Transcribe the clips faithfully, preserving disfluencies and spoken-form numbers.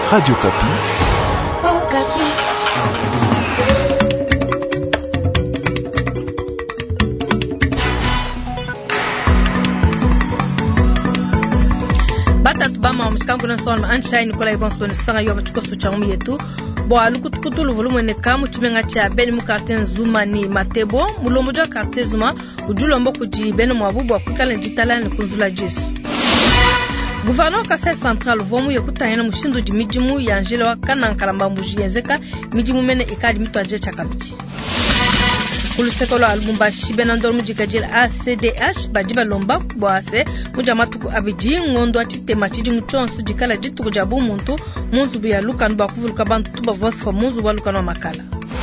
Radio Kapi. Oh, Kapi. Bata tubama mshikambo na soma anshine kola ibonso ni sanga yoba chikoso cha umi yetu bo alukutukutulu volume ne kamu chimenga cha beni mukarten Zuma ni Matebo mulomboja karte Zuma ujulombo kuji beni mwabubu akukale njitala ni kunzula jesu. Gouverneur Kasai Central vomu yakutayana mushindo di mijimu ya Angela wa kana kalamba mbuji yenzeka mijimu mene ikadi mitu aje chakabiti. Kulusekolo albumba shibena ndormu jikajela A C D H bajiba lomba kubwase mujamatuku abiji ngondo atite machiji muchonsu jikala jitu kujabu muntu munzu biya luka nba kuvuluka bantu tuba vofa munzu waluka no makala.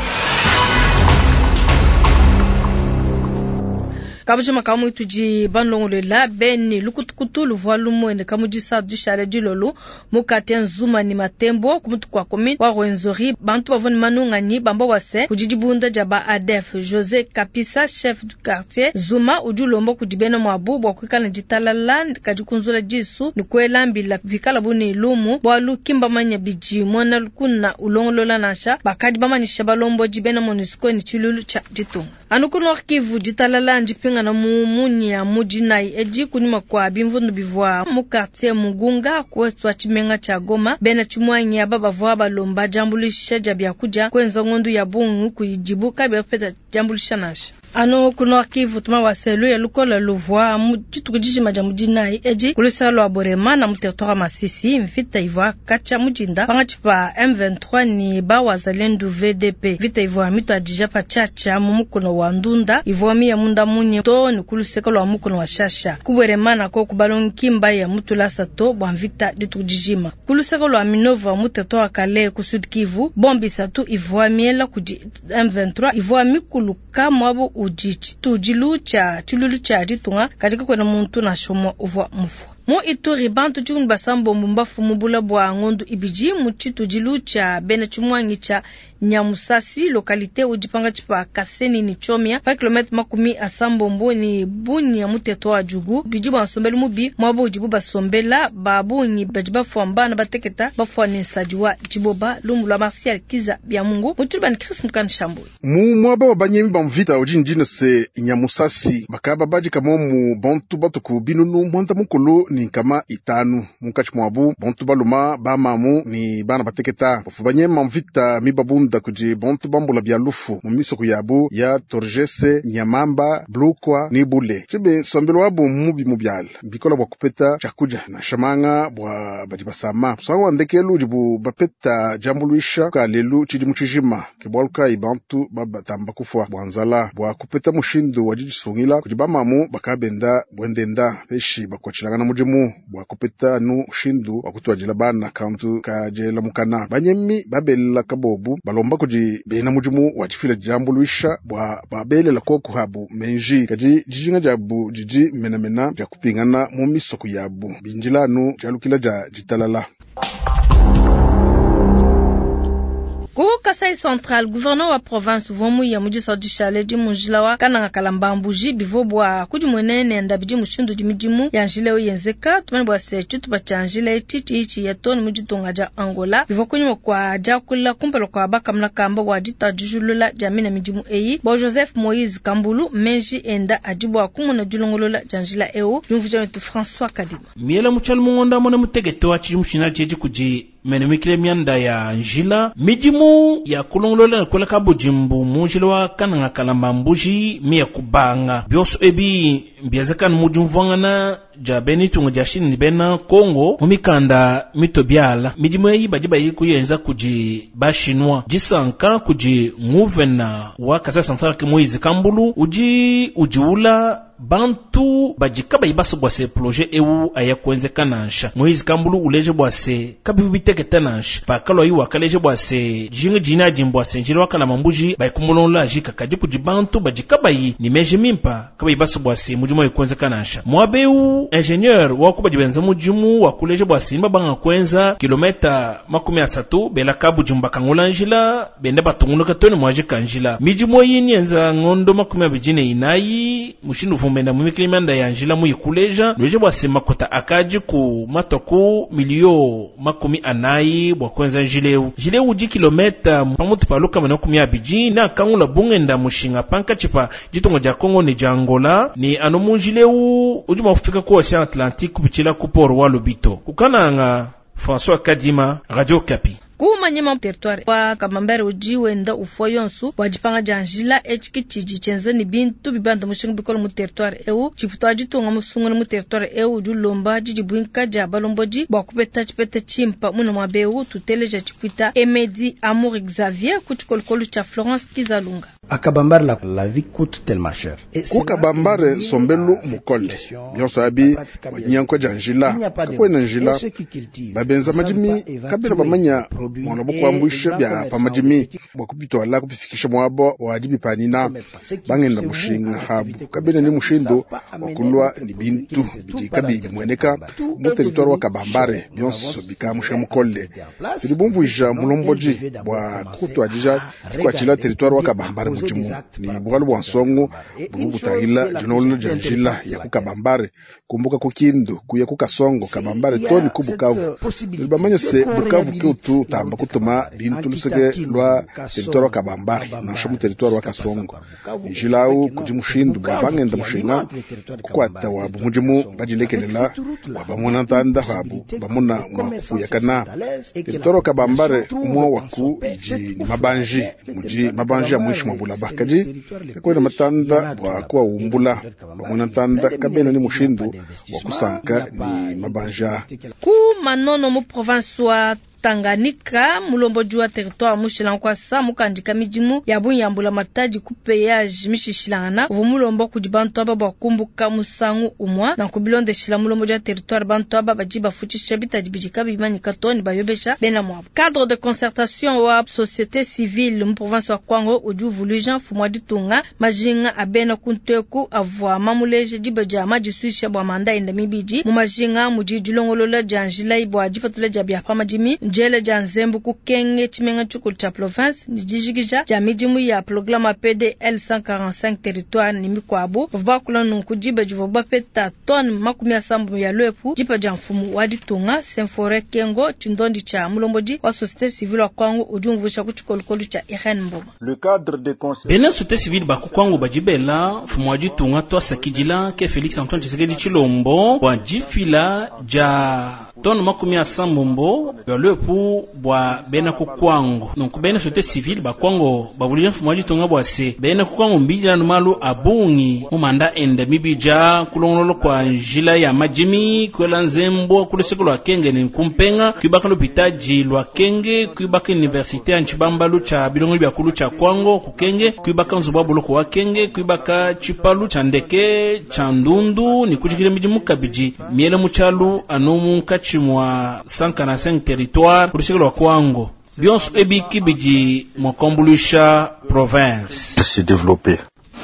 Kabuji makamu ituji banlongole la beni lukutukutulu volume ene kamuji sa du shale dilolo mukaten Zuma ni Matembo kumutu kwa komi wa Rwenzori bantu bavoni manunga ni bambo wase kujijibunda jaba Adef José Kapisa chef du quartier Zuma ujulombo kujibena mwabubu wakukala jitalala kajikunzula jisu ni kwelambi la vikala buni lumu bwalu kimba manya biji mwana lukuna ulongolola nasha bakadi bama ni shabalombo jibena monisiko ni chilulu cha jitunga anukuno arkivu jitalala njipinga na mumuni ya mujinai eji kunima kwa bimvundu bivwa mu quartier Mugunga kwestwa chimenga cha Goma bena chumwanyi ya baba vwa balomba jambulisha jabia kuja kwenza ngondu ya bungu kujibuka befeta jambulisha nasha ano kuno arkivu tuma waselu ya lukola luvwa mujitu kujiji majamujinai eji kulisalo aborema na mutertora Masisi mfita ivwa kacha mujinda pangachipa M vingt-trois ni ba wazalendu V D P vita ivwa mito ajija pachacha mumukono wa ndunda ivwa miya munda munye to ni kulisekalo wa mukono wa shasha kuberemana ko kubalon kimba ya mutulasa to bwanvita ditujijima kulisekalo wa minova mutertora kale kusud Kivu bombi satu ivwa miela kuji M vingt-trois ivwa mikulu kamwabo ujichi tujilu cha chululu cha ditunga katika kwena muntu na shomo uva mfu mo Ituri bantu chungu basambo mumbafu mubula bwa ngondu ibiji muchitu jilu cha bena chumwangi cha Nyamusasi lokalite ujipanga chipa Kaseni ni Chomia pa kilometre makumi asambo mbo ni buni ya muteto wa jugu bijibu wasombelu mubi mwabo ujibu basombela babu ni bajiba fuamba na bateketa bafua ni nsadiwa jiboba lumbu la Martial Kiza bia Mungu mutuliba ni Chris Mkani Shambu mu mwaba wabanyemi bamvita ujinjine se Nyamusasi bakaba baji kama mu bantu batuku binunu mwanda mukulu ni kama itanu mukachi mwabu bantu baluma bamamu ni bana bateketa bafu banyemi bamvita mibabunda kuji bantu bambula bia lufu mumiso kuyabu ya Torjese Nyamamba Blukwa ni Bule chibe sombelo wabo mubi mubyala bikola bwa kupeta chakuja na shamanga bwa bajibasama sawa ndekelu jibu bapeta jambuluisha ka lelu chidi muchijima kibwaluka ibantu baba tamba kufwa bwanzala bwa kupeta mushindo wajijisungila kujibamamu bakabenda bwendenda peshi bakwachilanga na mujimu bwa kupeta nu shindu wakutwajila bana kantu kajela mukana banyemi babela kabobu balomba kuji bena mujimu wachifila jambuluisha bwa babele la koku habu menji kaji jijinga jabu jiji menamena ja kupingana mu misoko yabu binjilanu jalukila ja jitalala. Kuhu Kasai Central, gouverneur wa province vomu ya muji saudi shale di munjilawa kananga kalamba mbuji bivobwa kuji mwenene ndabiji mushindu di mijimu ya njileo yenzeka tumani bwa sechu tubacha njile titi ichi ya toni muji tongaja Angola bivokunyo kwa jakula kumpelo kwa baka mnakamba wajita jujulula jamina mijimu eyi bo Joseph Moïse Kambulu menji enda ajibu wa kumu na julongolola janjila eo jumvuja wetu François Kadima miela muchalu mungonda mwana mutegeto wa chijimushina jeji kuji mene mikile mianda ya njila mijimu ya kulongolola na kwela kabu jimbu munjila wa kananga kalamba mbuji miya kubanga bioso ebi mbiazekana mujumvwangana ja beni tunga jashini ni bena Kongo mumikanda mitobiala mijimu ya iba jiba yiku yenza kuji bashinwa jisanka kuji nguvena wa Kasai Central ki Moïse Kambulu uji ujiula bantu bajikaba ibasa bwase projet ewu ayakwenze kanansha Moïse Kambulu uleje bwase kabibiteke tanansha pakalo yiwa kaleje bwase jinga jina jimbwase njilo wakala mambuji bayikumulonla jika kadi kujibantu bajikaba yi ni meje mimpa kaba ibasa bwase mujuma yakwenze kanansha mwabewu ingenieur wa kuba jibenza mujimu wa kuleje bwa simba banga kwenza kilometa makumi asatu bela kabu jumba kangula njila benda batungulu katoni mwaje kanjila mijimu yini enza ngondo makumi abijine inayi mushindu vumenda mumiklimanda ya njila mu ikuleja leje bwa sima kota akaji ku matoku milio makumi anayi bwa kwenza njileu njileu ji kilometa pamutu paluka makumi abiji na kangula bungenda mushinga panka chipa jitongo ja Kongo ni Angola ni anomunjileu ujuma kufika ku Ocean Atlantique kupichila ku port wa Lobito kukananga François Kadima Radio Kapi kuma nyema territoire wa Kamambere uji wenda ufoyonsu wajipanga janjila echiki chiji chenzeni bintu bibanda mushinga bikolo mu territoire eu chiputaji tunga musungana mu territoire eu julomba jiji buinka ja balomboji bakupeta chipeta chimpa muna mabeu tuteleja chipita Emedi Amour Xavier kuchikolkolu cha Florence Kizalunga akabambare la, la vie coûte tellement cher kukabambare sombelu mukole byonso abi nyanko janjila kakwena njila babenza majimi kabira bamanya mwana bokwambusha bya pamajimi bokupito ala kufikisha mwabo wajibi panina bangenda mushinga habu kabira ni mushindo wakulwa ni bintu bijikabi mweneka mu territoire wa Kabambare byonso bikamusha mukole tilibumvuja mulomboji bwa kuto ajija kwa chila territoire wa Kabambare mujimu ni bwalu bwansongo bubutahila jinolo janjila ya kukabambare kumbuka kukindo kuya kukasongo Kabambare toni kubukavu libamanya se bukavu kutu tamba kutuma bintu lusege lwa territoire wa Kabambare na shamu territoire wa Kasongo njilau kujimushindu bangenda mushinga kukwata wa mujimu bajilekelela bamona ntanda habu bamona kuyakana territoire wa Kabambare umwa waku ji mabanji muji mabanji ya mwishi mabulaba kaji kwenda matanda bwa kwa umbula bamona ntanda kabena ni mushindu wakusanka ni mabanja ku manono mu province wa Tanganyika mulombo jua territoire mushila kwa sa mukandika mijimu ya bunyambula mataji ku péage mishishilana vumulombo kujibantu aba bakumbuka musangu umwa na kubilonde shila mulombo jua territoire bantu aba bajiba fuchisha bitajibijika bimanyika toni bayobesha bena mwabo cadre de concertation wa société civile mu province wa Kwango uju vulu Jean Fumwadi Tunga majinga abena kunteku avwa mamuleje dibaja majisuisha bwa manda enda mibiji mu majinga mujijulongolola janjila ibwa jifatule jabya pamajimi njele janzembu kukenge chimenga chukul cha province nijijigija jamijimu ya programa P D L cent quarante-cinq territoire ni mikwabu vbakula nunkujiba jivoba peta ton makumi asambu ya lwepu jipa janfumu waditunga senfore kengo chindondi cha mulomboji wa société civile wa Kwango ujumvusha kuchikolkolu cha Irene Mboma le cadre de conseil bena société civile ba Kwango bajibela fumu waditunga to sakijila ke Félix Antoine Tshisekedi Chilombo wajifila ja ton makumi asambu mbo ya lwepu pu bwa bena ku Kwango donc bena société civile ba Kwango babulira mfumaji tonga bwa se bena ku Kwango mbijira numalu abungi mu manda ende mibija kulongolo kwa njila ya majimi kwela nzembo kule sekolo wa Kenge ni kumpenga kwibaka lopitaji lwa Kenge kwibaka université ya Nchibambalu cha bilongo bya kulu cha Kwango ku Kenge kwibaka nzubabu loko wa Kenge kwibaka chipalu cha ndeke cha ndundu ni kujikile mijimu kabiji miele muchalu anomu kachimwa cent quarante-cinq territoire kurushikilo Kwango byonso ebiki biji mokombulisha province se développer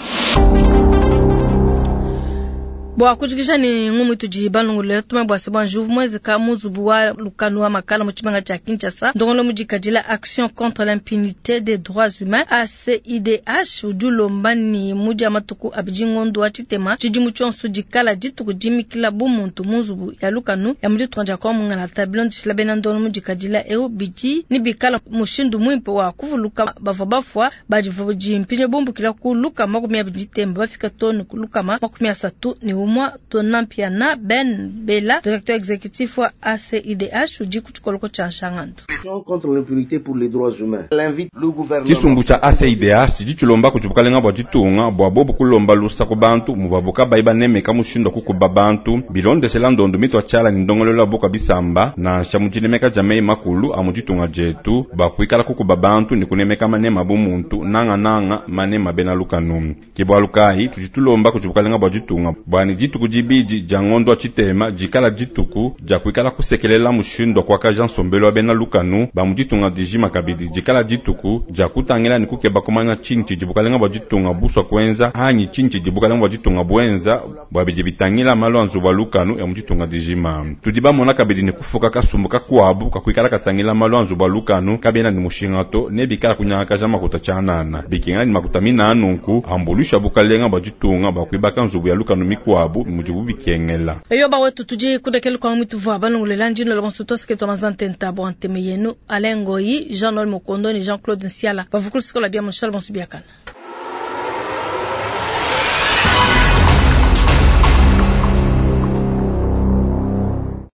bwa kujikisha ni ngumu tujibalungu lelo tuma bwa sebon juve mwezi ka muzubu wa lukanu wa makala muchimanga cha Kinshasa ndongolo mujikadila action contre l'impunité des droits humains A C I D H ujulomba ni muja matuku abijingondo wa chitema chijimu chonsu jikala jitu kujimi kila bumuntu muzubu ya lukanu ya muji tuanja kwa munga na tabilon jishilabena ndono mujikadila eo biji ni bikala mushindu mwimpe wa kuvuluka bavabafwa bajivuji mpinye bumbu kila kuluka makumia bijitemba bafika tonu kuluka makumia satu ni umwa tonampia na Ben Bela directeur exécutif wa A C I D H uji kutukoloko cha Shangandu contre l'impunité pour les droits humains l'invite le gouvernement kisumbu cha A C I D H jichulomba kuchubukalenga bwa jitunga bwa bobo kulomba lusa ku bantu mubabuka baiba nemeka mushindo kukuba bantu bilonde selandondo mitwa chala ni ndongolola boka bisamba na shamujinemeka jamei makulu amujitunga jetu bakuikala kukuba bantu ni kunemeka manema bumuntu nanga nanga manema bena lukanu kibwa lukai tujitulomba kuchubukalenga bwa jitunga bwani dituku dibidi dia ngondo chitema jikala dituku dia kuikala kusekelela mushindo kwa ka Jean Sombelo abena lukanu ba muditunga dijima kabidi jikala dituku dia kutangela nikuke bakomanya chinchi dibukalenga bajitunga buswa kwenza hanyi chinchi dibukalenga bajitunga bwenza bwabiji bitangila malo anzuba lukanu ya muditunga dijima tudiba mona kabidi nikufuka kasumbuka kwabu kakuikala katangila malo anzuba lukanu kabena ni mushingato ne bikala kunyaka jama kutachanana bikinga ni makuta minanunku ambulisha bukalenga bajitunga bakuibaka nzubu ya lukanu mikwabu mujibu bikengela eyo ba wetu tuji kudekele kwa mwitu vwa balongolela njino le consultants ke to mazante ntabo antemeyenu Alain Goyi Jean-Noël Mokondo ni Jean-Claude Nsiala bavukulu sikola bia Moshal bonsubiakana.